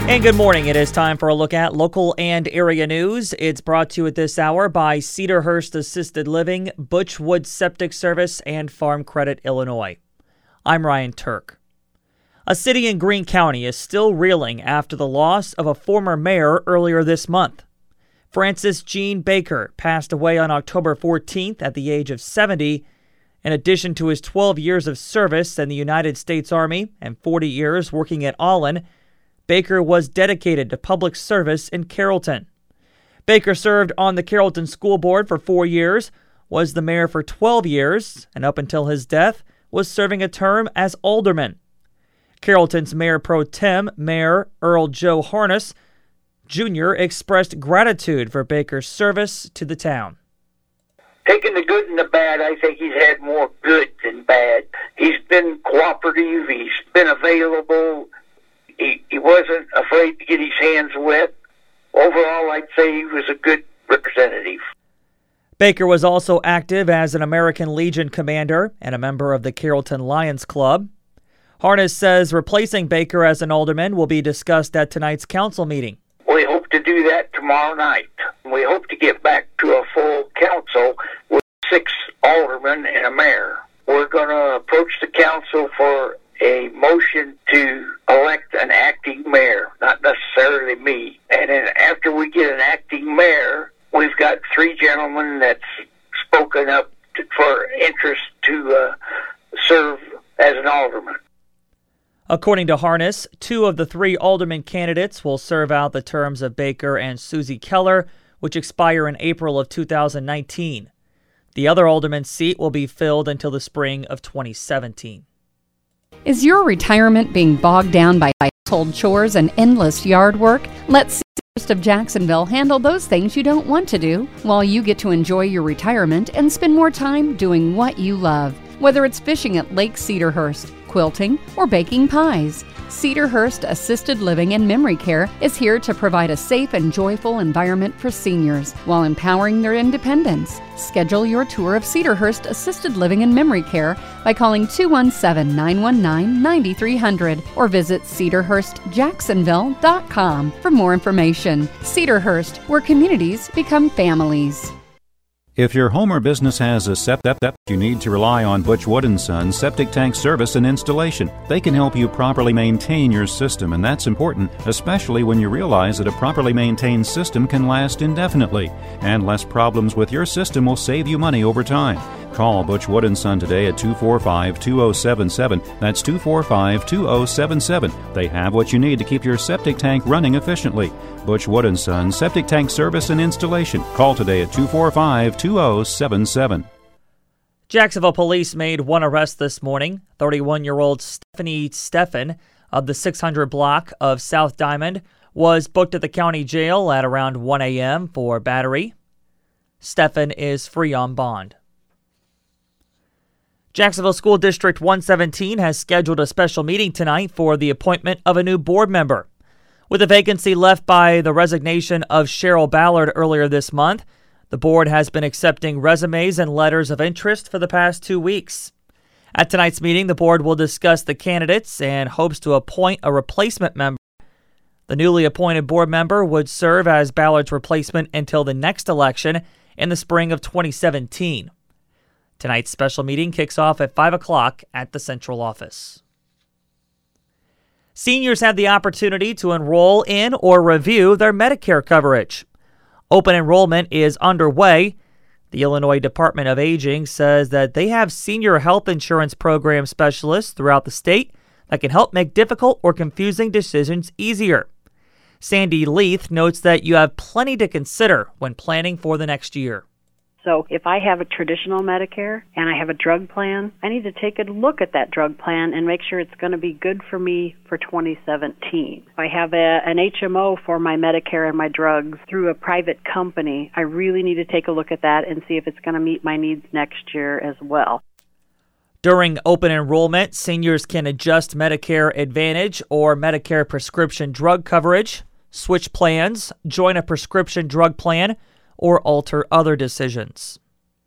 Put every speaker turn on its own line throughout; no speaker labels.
And good morning. It is time for a look at local and area news. It's brought to you at this hour by Cedarhurst Assisted Living, Butchwood Septic Service, and Farm Credit Illinois. I'm Ryan Turk. A city in Greene County is still reeling after the loss of a former mayor earlier this month. Francis Gene Baker passed away on October 14th at the age of 70. In addition to his 12 years of service in the United States Army and 40 years working at Olin, Baker was dedicated to public service in Carrollton. Baker served on the Carrollton School Board for 4 years, was the mayor for 12 years, and up until his death, was serving a term as alderman. Carrollton's Mayor Pro Tem, Mayor Earl Joe Harness Jr. expressed gratitude for Baker's service to the town.
Taking the good and the bad, I think he's had more good than bad. He's been cooperative, he's been available. He wasn't afraid to get his hands wet. Overall, I'd say he was a good representative.
Baker was also active as an American Legion commander and a member of the Carrollton Lions Club. Harness says replacing Baker as an alderman will be discussed at tonight's council meeting.
We hope to do that tomorrow night. We hope to get back to a full council with 6 aldermen and a mayor. We're going to approach the council for a motion to elect an acting mayor, not necessarily me. And then after we get an acting mayor, we've got 3 gentlemen that's spoken up for interest to serve as an alderman.
According to Harness, 2 of the 3 alderman candidates will serve out the terms of Baker and Susie Keller, which expire in April of 2019. The other alderman's seat will be filled until the spring of 2017.
Is your retirement being bogged down by household chores and endless yard work? Let Cedarhurst of Jacksonville handle those things you don't want to do while you get to enjoy your retirement and spend more time doing what you love. Whether it's fishing at Lake Cedarhurst, quilting, or baking pies, Cedarhurst Assisted Living and Memory Care is here to provide a safe and joyful environment for seniors while empowering their independence. Schedule your tour of Cedarhurst Assisted Living and Memory Care by calling 217-919-9300 or visit cedarhurstjacksonville.com for more information. Cedarhurst, where communities become families.
If your home or business has a septic, you need to rely on Butchwood & Son Septic Tank Service and Installation. They can help you properly maintain your system, and that's important, especially when you realize that a properly maintained system can last indefinitely, and less problems with your system will save you money over time. Call Butchwood & Son today at 245-2077. That's 245-2077. They have what you need to keep your septic tank running efficiently. Butchwood & Son Septic Tank Service and Installation. Call today at 245-2077.
Jacksonville police made one arrest this morning. 31-year-old Stephanie Steffen of the 600 block of South Diamond was booked at the county jail at around 1 a.m. for battery. Steffen is free on bond. Jacksonville School District 117 has scheduled a special meeting tonight for the appointment of a new board member. With a vacancy left by the resignation of Cheryl Ballard earlier this month, the board has been accepting resumes and letters of interest for the past 2 weeks. At tonight's meeting, the board will discuss the candidates and hopes to appoint a replacement member. The newly appointed board member would serve as Ballard's replacement until the next election in the spring of 2017. Tonight's special meeting kicks off at 5 o'clock at the central office. Seniors have the opportunity to enroll in or review their Medicare coverage. Open enrollment is underway. The Illinois Department of Aging says that they have senior health insurance program specialists throughout the state that can help make difficult or confusing decisions easier. Sandy Leith notes that you have plenty to consider when planning for the next year.
So if I have a traditional Medicare and I have a drug plan, I need to take a look at that drug plan and make sure it's going to be good for me for 2017. If I have an HMO for my Medicare and my drugs through a private company, I really need to take a look at that and see if it's going to meet my needs next year as well.
During open enrollment, seniors can adjust Medicare Advantage or Medicare prescription drug coverage, switch plans, join a prescription drug plan, or alter other decisions.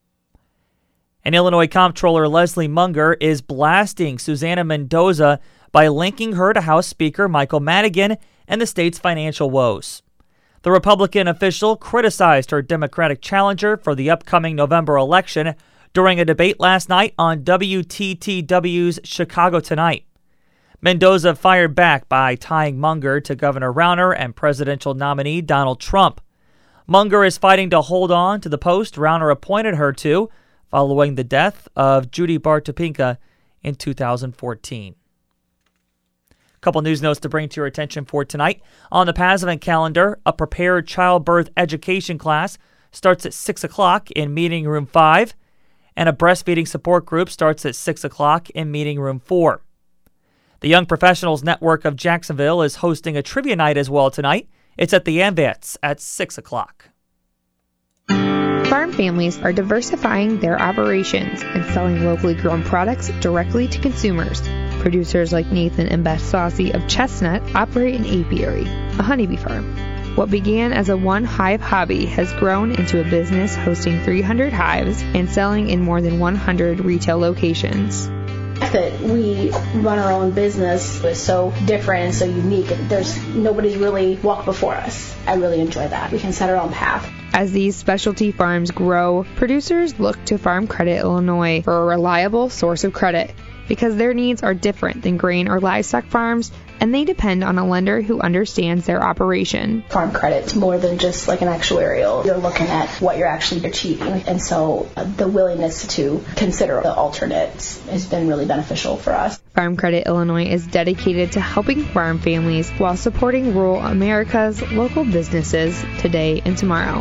And Illinois Comptroller Leslie Munger is blasting Susana Mendoza by linking her to House Speaker Michael Madigan and the state's financial woes. The Republican official criticized her Democratic challenger for the upcoming November election during a debate last night on WTTW's Chicago Tonight. Mendoza fired back by tying Munger to Governor Rauner and presidential nominee Donald Trump. Munger is fighting to hold on to the post Rauner appointed her to following the death of Judy Bart Topinka in 2014. A couple news notes to bring to your attention for tonight. On the PAS event calendar, a prepared childbirth education class starts at 6 o'clock in Meeting Room 5, and a breastfeeding support group starts at 6 o'clock in Meeting Room 4. The Young Professionals Network of Jacksonville is hosting a trivia night as well tonight. It's at the AMVETS at 6 o'clock.
Farm families are diversifying their operations and selling locally grown products directly to consumers. Producers like Nathan and Beth Saucy of Chestnut operate an apiary, a honeybee farm. What began as a one-hive hobby has grown into a business hosting 300 hives and selling in more than 100 retail locations.
That we run our own business is so different and so unique. Nobody's really walked before us. I really enjoy that. We can set our own path.
As these specialty farms grow, producers look to Farm Credit Illinois for a reliable source of credit because their needs are different than grain or livestock farms, and they depend on a lender who understands their operation.
Farm credit's more than just like an actuarial. You're looking at what you're actually achieving, and so the willingness to consider the alternates has been really beneficial for us.
Farm Credit Illinois is dedicated to helping farm families while supporting rural America's local businesses today and tomorrow.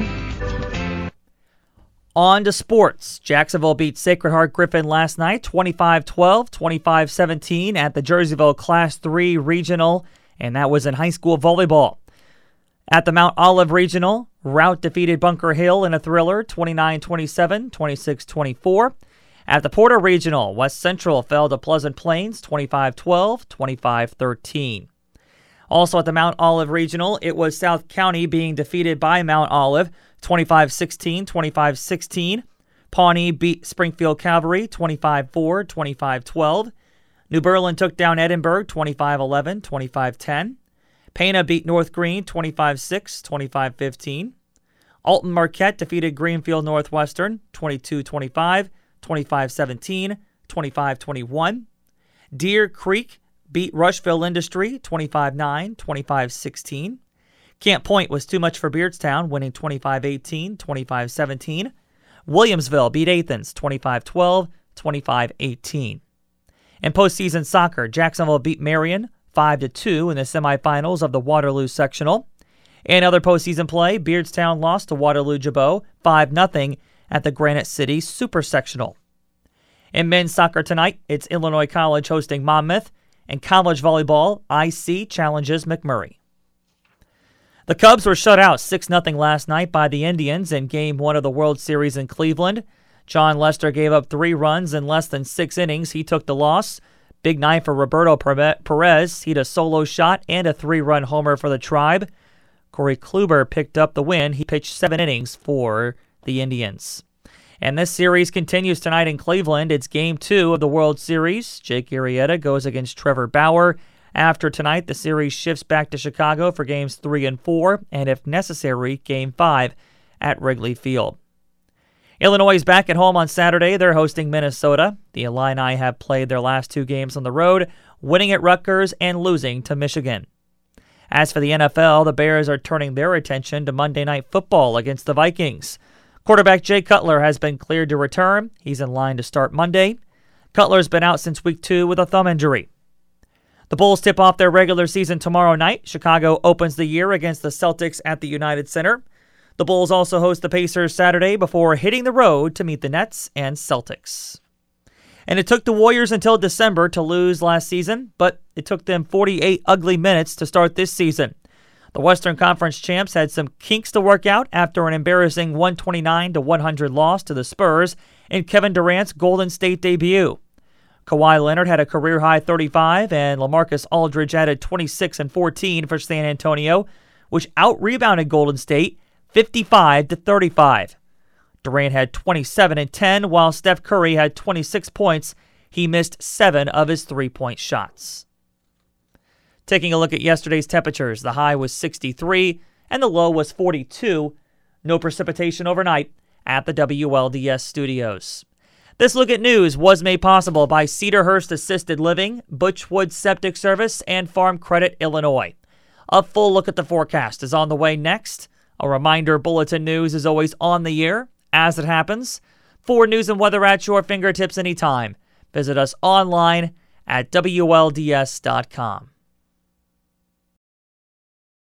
On to sports. Jacksonville beat Sacred Heart Griffin last night, 25-12, 25-17 at the Jerseyville Class 3 Regional, and that was in high school volleyball. At the Mount Olive Regional, Route defeated Bunker Hill in a thriller, 29-27, 26-24. At the Porter Regional, West Central fell to Pleasant Plains, 25-12, 25-13. Also at the Mount Olive Regional, it was South County being defeated by Mount Olive, 25-16, 25-16. Pawnee beat Springfield Cavalry, 25-4, 25-12. New Berlin took down Edinburgh, 25-11, 25-10. Pana beat North Green, 25-6, 25-15. Alton Marquette defeated Greenfield Northwestern, 22-25, 25-17, 25-21. Deer Creek beat Rushville Industry, 25-9, 25-16. Camp Point was too much for Beardstown, winning 25-18, 25-17. Williamsville beat Athens, 25-12, 25-18. In postseason soccer, Jacksonville beat Marion, 5-2 in the semifinals of the Waterloo Sectional. In other postseason play, Beardstown lost to Waterloo-Jabot, 5-0 at the Granite City Super Sectional. In men's soccer tonight, it's Illinois College hosting Monmouth, and college volleyball, IC challenges McMurray. The Cubs were shut out 6-0 last night by the Indians in Game 1 of the World Series in Cleveland. John Lester gave up 3 runs in less than 6 innings. He took the loss. Big night for Roberto Perez. He had a solo shot and a 3-run homer for the Tribe. Corey Kluber picked up the win. He pitched 7 innings for the Indians. And this series continues tonight in Cleveland. It's Game 2 of the World Series. Jake Arrieta goes against Trevor Bauer. After tonight, the series shifts back to Chicago for Games 3 and 4, and if necessary, Game 5 at Wrigley Field. Illinois is back at home on Saturday. They're hosting Minnesota. The Illini have played their last 2 games on the road, winning at Rutgers and losing to Michigan. As for the NFL, the Bears are turning their attention to Monday Night Football against the Vikings. Quarterback Jay Cutler has been cleared to return. He's in line to start Monday. Cutler's been out since Week 2 with a thumb injury. The Bulls tip off their regular season tomorrow night. Chicago opens the year against the Celtics at the United Center. The Bulls also host the Pacers Saturday before hitting the road to meet the Nets and Celtics. And it took the Warriors until December to lose last season, but it took them 48 ugly minutes to start this season. The Western Conference champs had some kinks to work out after an embarrassing 129-100 loss to the Spurs in Kevin Durant's Golden State debut. Kawhi Leonard had a career-high 35, and LaMarcus Aldridge added 26 and 14 for San Antonio, which out-rebounded Golden State 55-35. Durant had 27 and 10, while Steph Curry had 26 points. He missed 7 of his 3-point shots. Taking a look at yesterday's temperatures, the high was 63 and the low was 42. No precipitation overnight at the WLDS studios. This look at news was made possible by Cedarhurst Assisted Living, Butchwood Septic Service, and Farm Credit Illinois. A full look at the forecast is on the way next. A reminder, Bulletin News is always on the air as it happens. For news and weather at your fingertips anytime, visit us online at WLDS.com.